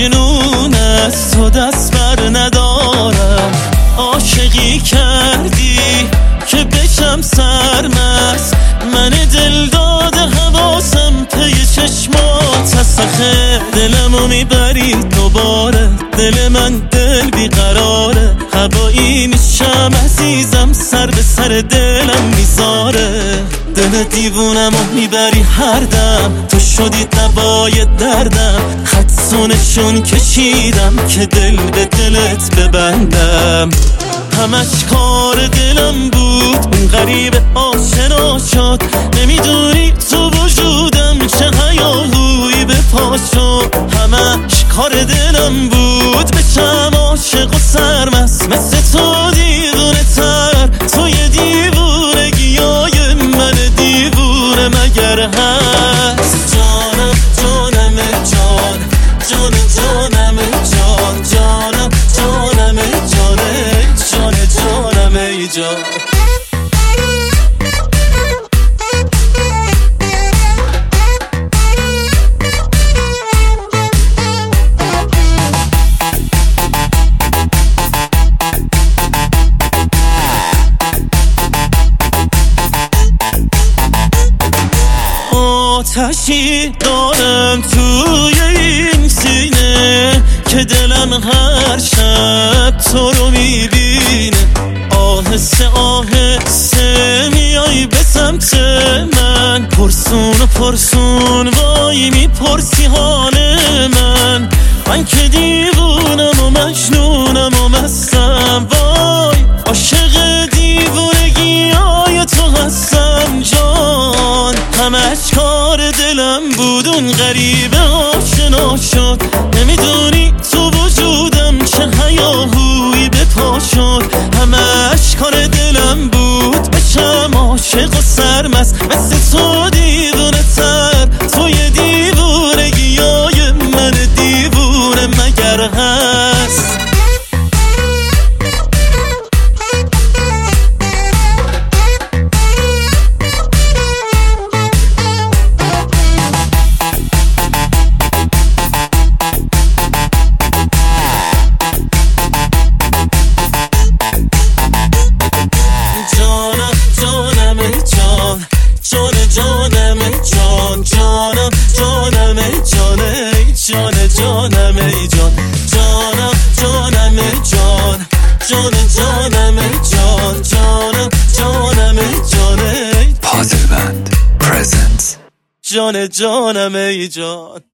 مجنون از تو دست بر ندارم. عاشقی کردی که بشم سرمست، من دل داده حواسم پی چشمات هست. آخه دلمو میبری دوباره، دل من دل بیقراره. هوایی میشم عزیزم، سر به سر دلم میذاره. دل دیوونمو میبری هر دم، تو شدی دوای دردم. خطسونشون کشیدم که دل به دلت ببندم. همش کار دلم بود، اون غریب آشنا شد. نمیدونی تو وجودم چه هیاهویی به پا شد. همش کار دلم بود، بشم عاشق و سرمست مثل تو دیوونه تر. توی دیوونگیای من دیوونه مگر هست؟ جانم جانم جان، جان جانم جان، جانم جانم جانه، جان جانم ای جان. آتشی دارم توی این سینه که دلم هر شب تو رو میبینه. آهسته آهسته میای به سمت من، پرسون و پرسون وای میپرسی حال من. من که دیوونم و مجنونم و مستم، وای عاشق دیوونگیای تو هستم جان. همش کار دلم بود، اون غریبه آشنا شد. نمیدونی تو وجودم چه هیاهویی به پا شد. همش کار دلم بود، بشم عاشق و سرمست مثل تو دیوونه تر. توی دیوونگیای من دیوونه مگر هست؟ جانم جانم جانه، جان جانم ای جان. جانم جانم جان، جان جانم جان، جانم جانم جانه. پازل بند پرزنتس. جان جانم ای جان.